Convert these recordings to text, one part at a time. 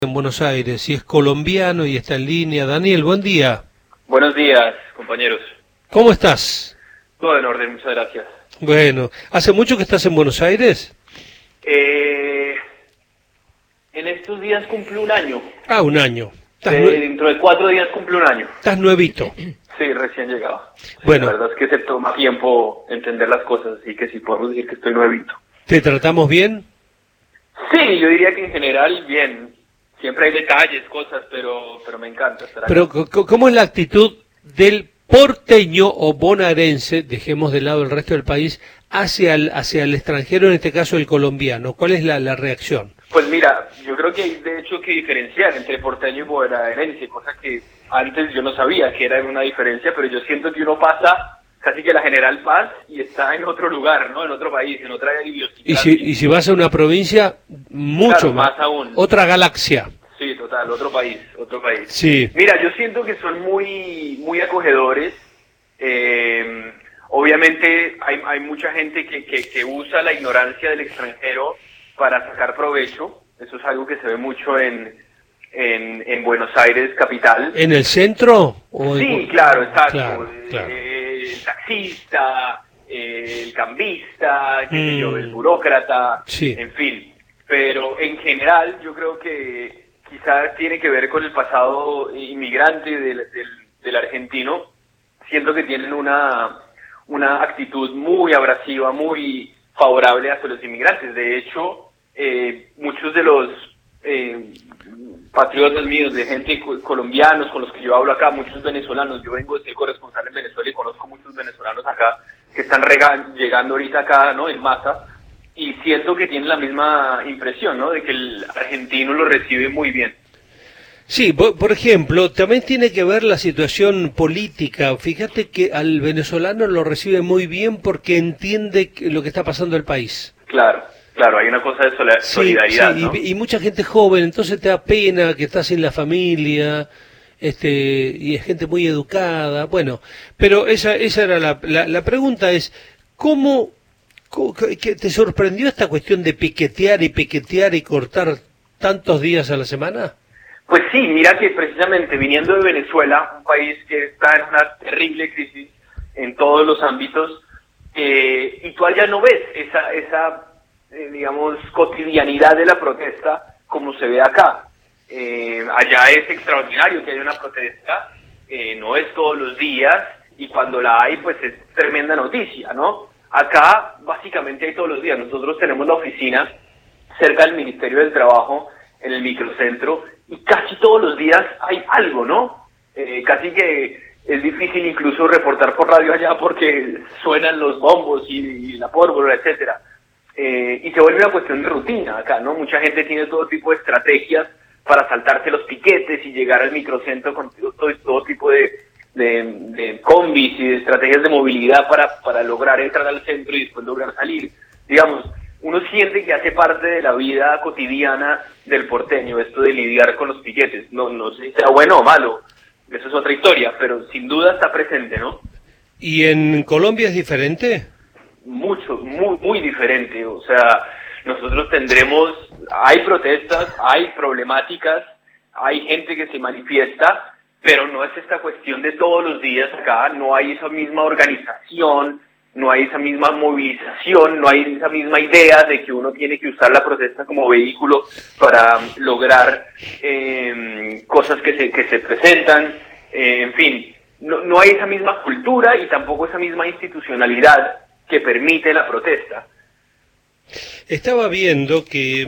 En Buenos Aires, y es colombiano y está en línea. Daniel, buen día. Buenos días, compañeros. ¿Cómo estás? Todo en orden, muchas gracias. Bueno, ¿hace mucho que estás en Buenos Aires? En estos días cumplo un año. Ah, un año. Dentro de 4 días cumplo un año. Estás nuevito. Sí, recién llegado. Bueno. La verdad es que se toma tiempo entender las cosas, así que sí podemos decir que estoy nuevito. ¿Te tratamos bien? Sí, yo diría que en general bien. Siempre hay detalles, cosas, pero me encanta estar aquí. Pero, ¿cómo es la actitud del porteño o bonaerense, dejemos de lado el resto del país, hacia el extranjero, en este caso el colombiano? ¿Cuál es la reacción? Pues mira, yo creo que hay de hecho que diferenciar entre porteño y bonaerense, cosa que antes yo no sabía que era una diferencia, pero yo siento que uno pasa casi que la General Paz y está en otro lugar, ¿no? En otro país, en otra idiosincrasia. Y si vas a una provincia, mucho claro, más aún. Otra galaxia. Sí, total, otro país. Sí. Mira, yo siento que son muy acogedores. Obviamente hay mucha gente que usa la ignorancia del extranjero para sacar provecho. Eso es algo que se ve mucho en Buenos Aires capital. ¿En el centro? Sí, claro, exacto. Claro. El taxista, el cambista, qué sé yo, el burócrata, sí. En fin. Pero en general yo creo que quizás tiene que ver con el pasado inmigrante del argentino. Siento que tienen una actitud muy abrasiva, muy favorable hacia los inmigrantes. De hecho, muchos de los patriotas míos, de gente colombianos con los que yo hablo acá, muchos venezolanos, yo vengo de ser corresponsal en Venezuela y conozco muchos venezolanos acá que están llegando ahorita acá, ¿no? En masa, y siento que tienen la misma impresión, ¿no? De que el argentino lo recibe muy bien. Sí, por ejemplo, también tiene que ver la situación política. Fíjate que al venezolano lo recibe muy bien porque entiende lo que está pasando en el país. Claro, hay una cosa de solidaridad, sí, ¿no? y mucha gente joven, entonces te da pena que estás sin la familia, y es gente muy educada. Bueno, pero esa era la pregunta es, ¿cómo que te sorprendió esta cuestión de piquetear y cortar tantos días a la semana? Pues sí, mira que precisamente viniendo de Venezuela, un país que está en una terrible crisis en todos los ámbitos, y tú allá no ves esa digamos, cotidianidad de la protesta como se ve acá. Allá es extraordinario que haya una protesta, no es todos los días, y cuando la hay, pues es tremenda noticia, ¿no? Acá básicamente hay todos los días. Nosotros tenemos la oficina cerca del Ministerio del Trabajo, en el microcentro, y casi todos los días hay algo, ¿no? Casi que es difícil incluso reportar por radio allá porque suenan los bombos y la pólvora, etcétera. Y se vuelve una cuestión de rutina acá, ¿no? Mucha gente tiene todo tipo de estrategias para saltarse los piquetes y llegar al microcentro con todo tipo de combis y de estrategias de movilidad para lograr entrar al centro y después lograr salir. Digamos, uno siente que hace parte de la vida cotidiana del porteño, esto de lidiar con los piquetes. No sé si sea bueno o malo, eso es otra historia, pero sin duda está presente, ¿no? ¿Y en Colombia es diferente? Muy diferente. O sea, nosotros hay protestas, hay problemáticas, hay gente que se manifiesta, pero no es esta cuestión de todos los días acá, no hay esa misma organización, no hay esa misma movilización, no hay esa misma idea de que uno tiene que usar la protesta como vehículo para lograr cosas que se presentan, en fin, no hay esa misma cultura y tampoco esa misma institucionalidad que permite la protesta. Estaba viendo que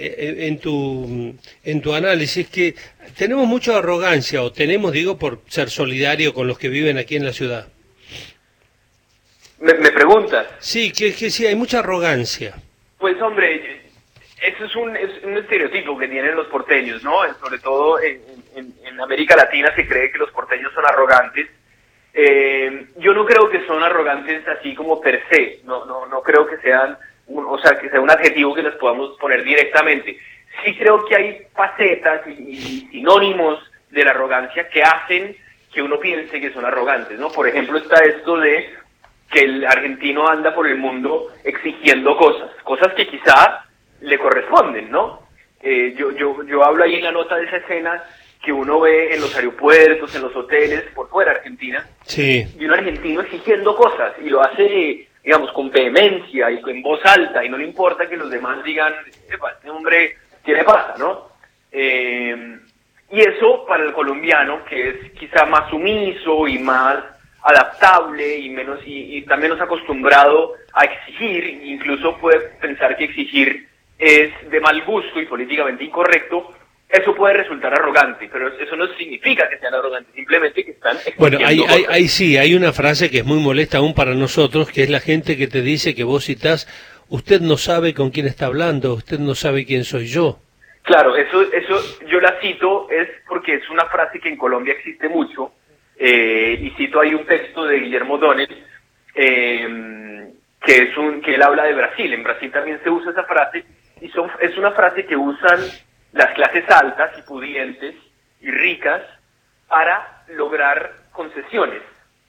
en tu análisis que tenemos mucha arrogancia, o tenemos, digo, por ser solidario con los que viven aquí en la ciudad. ¿Me preguntas? Sí, que sí, hay mucha arrogancia. Pues hombre, eso es un estereotipo que tienen los porteños, ¿no? Sobre todo en América Latina se cree que los porteños son arrogantes. Yo no creo que son arrogantes así como per se, no creo que sean, que sea un adjetivo que les podamos poner directamente. Sí creo que hay facetas y sinónimos de la arrogancia que hacen que uno piense que son arrogantes, ¿no? Por ejemplo, está esto de que el argentino anda por el mundo exigiendo cosas que quizá le corresponden, ¿no? Yo hablo ahí en la nota de esa escena que uno ve en los aeropuertos, en los hoteles, por fuera de Argentina, sí, y un argentino exigiendo cosas, y lo hace, digamos, con vehemencia y en voz alta, y no le importa que los demás digan, epa, este hombre, ¿qué le pasa, no? Y eso para el colombiano, que es quizá más sumiso y más adaptable y está menos acostumbrado a exigir, incluso puede pensar que exigir es de mal gusto y políticamente incorrecto, eso puede resultar arrogante, pero eso no significa que sean arrogantes, simplemente que están bueno, cosas. hay una frase que es muy molesta aún para nosotros, que es la gente que te dice que vos citás, usted no sabe con quién está hablando, usted no sabe quién soy yo. Claro, eso yo la cito es porque es una frase que en Colombia existe mucho, y cito ahí un texto de Guillermo Donel, que él habla de Brasil. En Brasil también se usa esa frase, y es una frase que usan las clases altas y pudientes y ricas para lograr concesiones.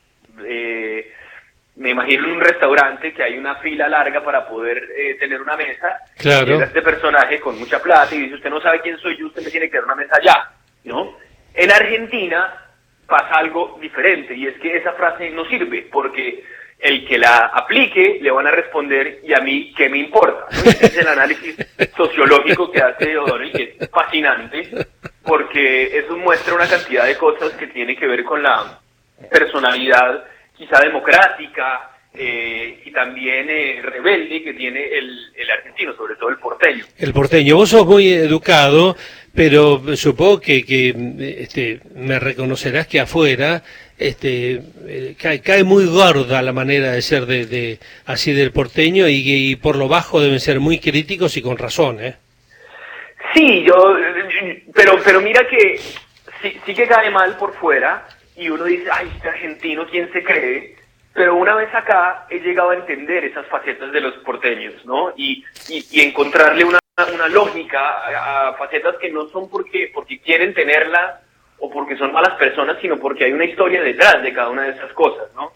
Me imagino en un restaurante que hay una fila larga para poder tener una mesa. Claro. Llega este personaje con mucha plata y dice, usted no sabe quién soy yo, usted me tiene que dar una mesa ya, ¿no? En Argentina pasa algo diferente, y es que esa frase no sirve, porque el que la aplique le van a responder, ¿y a mí qué me importa? ¿No? Ese es el análisis sociológico que hace O'Donnell, que es fascinante, porque eso muestra una cantidad de cosas que tiene que ver con la personalidad quizá democrática y también rebelde que tiene el argentino, sobre todo el porteño. El porteño, vos sos muy educado, pero supongo que me reconocerás que afuera cae muy gorda la manera de ser así del porteño, y por lo bajo deben ser muy críticos y con razón, ¿eh? Sí, pero mira que sí que cae mal por fuera, y uno dice, ay, este argentino, ¿quién se cree? Pero una vez acá he llegado a entender esas facetas de los porteños, ¿no? Y encontrarle una lógica a facetas que no son porque quieren tenerla o porque son malas personas, sino porque hay una historia detrás de cada una de esas cosas, ¿no?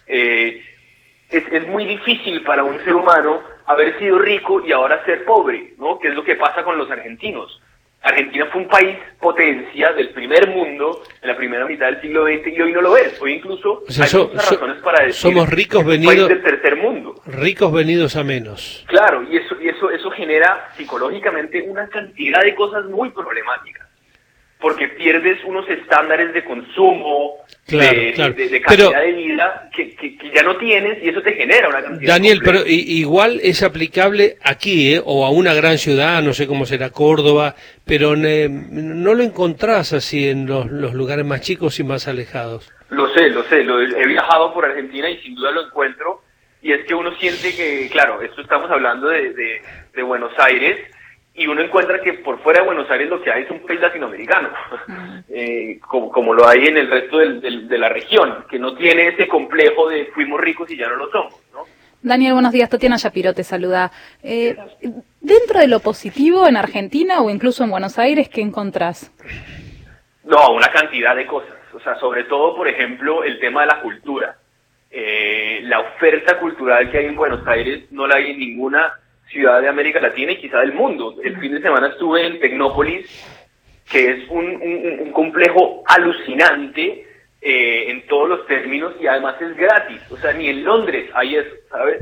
Es muy difícil para un ser humano haber sido rico y ahora ser pobre, ¿no? Que es lo que pasa con los argentinos. Argentina fue un país potencia del primer mundo en la primera mitad del siglo XX, y hoy no lo es. Hoy incluso hay muchas razones para decir somos ricos que es un país del tercer mundo. Ricos venidos a menos. Claro, y eso genera psicológicamente una cantidad de cosas muy problemáticas, porque pierdes unos estándares de consumo, de calidad de vida que ya no tienes, y eso te genera una cantidad. Daniel, pero igual es aplicable aquí, o a una gran ciudad, no sé cómo será Córdoba, pero no lo encontrás así en los lugares más chicos y más alejados. Lo sé, he viajado por Argentina y sin duda lo encuentro, y es que uno siente que, claro, esto estamos hablando de Buenos Aires, y uno encuentra que por fuera de Buenos Aires lo que hay es un país latinoamericano, como lo hay en el resto de la región, que no tiene ese complejo de fuimos ricos y ya no lo somos, ¿no? Daniel, buenos días. Tatiana Shapiro te saluda. Dentro de lo positivo en Argentina o incluso en Buenos Aires, ¿qué encontrás? No, una cantidad de cosas. O sea, sobre todo, por ejemplo, el tema de la cultura. La oferta cultural que hay en Buenos Aires no la hay en ninguna ciudad de América Latina y quizá del mundo. El fin de semana estuve en Tecnópolis, que es un complejo alucinante en todos los términos, y además es gratis. O sea, ni en Londres hay eso, ¿sabes?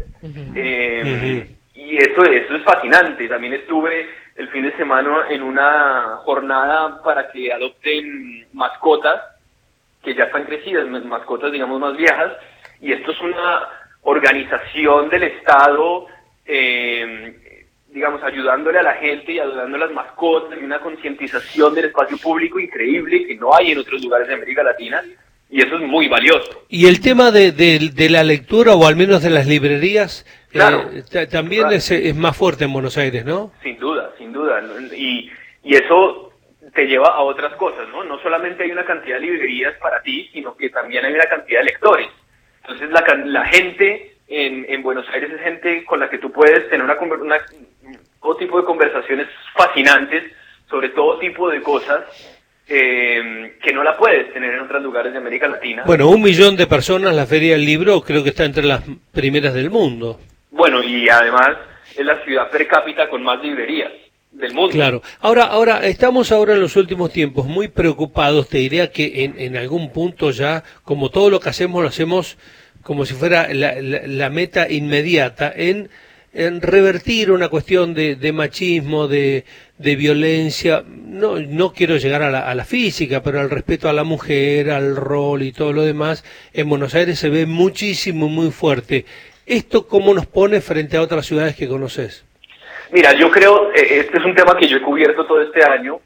Y eso es fascinante. También estuve el fin de semana en una jornada para que adopten mascotas que ya están crecidas, mascotas digamos más viejas, y esto es una organización del Estado, digamos, ayudándole a la gente y ayudando a las mascotas, y una concientización del espacio público increíble que no hay en otros lugares de América Latina, y eso es muy valioso. Y el tema de la lectura, o al menos de las librerías, claro, también claro, es más fuerte en Buenos Aires, ¿no? Sin duda, y eso te lleva a otras cosas, ¿no? No solamente hay una cantidad de librerías para ti, sino que también hay una cantidad de lectores. Entonces la gente en Buenos Aires es gente con la que tú puedes tener todo tipo de conversaciones fascinantes sobre todo tipo de cosas que no la puedes tener en otros lugares de América Latina. Bueno, 1 millón de personas, la Feria del Libro creo que está entre las primeras del mundo. Bueno, y además es la ciudad per cápita con más librerías. del mundo. Claro. Ahora, estamos ahora en los últimos tiempos muy preocupados, te diría que en algún punto ya, como todo lo que hacemos, lo hacemos como si fuera la meta inmediata, en revertir una cuestión de machismo, de violencia, no quiero llegar a la física, pero al respeto a la mujer, al rol y todo lo demás, en Buenos Aires se ve muchísimo, muy fuerte. ¿Esto cómo nos pone frente a otras ciudades que conoces? Mira, yo creo, este es un tema que yo he cubierto todo este año,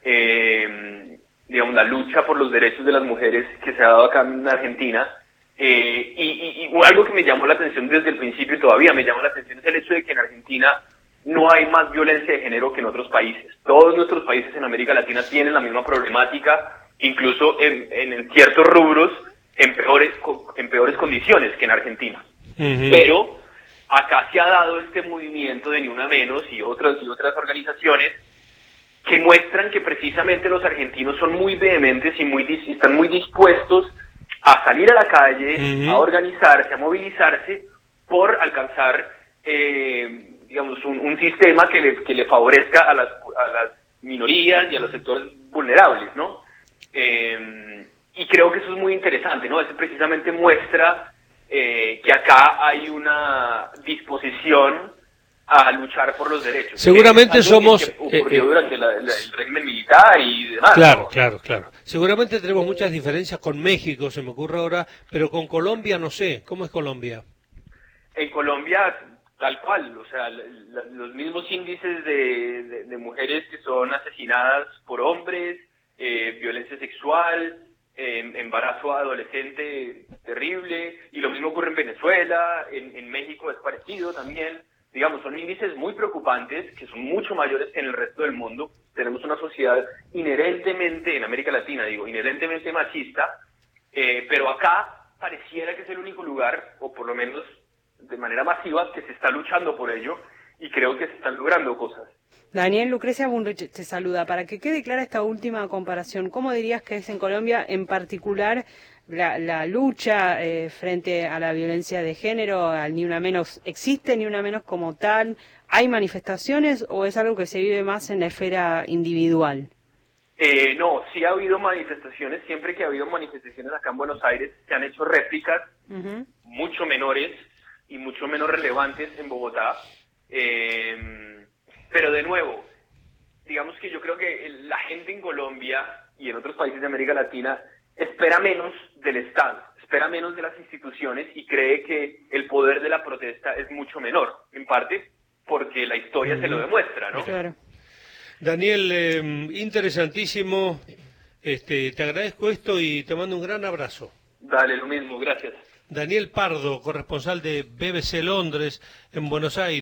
digamos, la lucha por los derechos de las mujeres que se ha dado acá en Argentina, y algo que me llamó la atención desde el principio y todavía me llama la atención es el hecho de que en Argentina no hay más violencia de género que en otros países. Todos nuestros países en América Latina tienen la misma problemática, incluso en ciertos rubros, en peores condiciones que en Argentina. Uh-huh. Pero acá se ha dado este movimiento de Ni Una Menos y otras organizaciones que muestran que precisamente los argentinos son muy vehementes y están muy dispuestos a salir a la calle, uh-huh, a organizarse, a movilizarse por alcanzar, digamos, un sistema que le favorezca a las minorías y a los sectores vulnerables, ¿no? Y creo que eso es muy interesante, ¿no? Eso precisamente muestra que acá hay una disposición a luchar por los derechos. Seguramente somos... Que ocurrió durante el régimen militar y demás. Claro, ¿no? claro. Seguramente tenemos muchas diferencias con México, se me ocurre ahora, pero con Colombia no sé. ¿Cómo es Colombia? En Colombia, tal cual, o sea, los mismos índices de mujeres que son asesinadas por hombres, violencia sexual, embarazo adolescente terrible, y lo mismo ocurre en Venezuela, en México es parecido también. Digamos, son índices muy preocupantes, que son mucho mayores que en el resto del mundo. Tenemos una sociedad inherentemente, en América Latina digo, inherentemente machista, pero acá pareciera que es el único lugar, o por lo menos de manera masiva, que se está luchando por ello, y creo que se están logrando cosas. Daniel, Lucrecia Bunrich te saluda. Para que quede clara esta última comparación, ¿cómo dirías que es en Colombia en particular la lucha frente a la violencia de género, al Ni Una Menos? ¿Existe Ni Una Menos como tal? ¿Hay manifestaciones o es algo que se vive más en la esfera individual? No, sí ha habido manifestaciones. Siempre que ha habido manifestaciones acá en Buenos Aires se han hecho réplicas, uh-huh, mucho menores y mucho menos relevantes en Bogotá. Pero de nuevo, digamos que yo creo que la gente en Colombia y en otros países de América Latina espera menos del Estado, espera menos de las instituciones y cree que el poder de la protesta es mucho menor, en parte porque la historia se lo demuestra, ¿no? Claro. Daniel, interesantísimo, te agradezco esto y te mando un gran abrazo. Dale, lo mismo, gracias. Daniel Pardo, corresponsal de BBC Londres en Buenos Aires.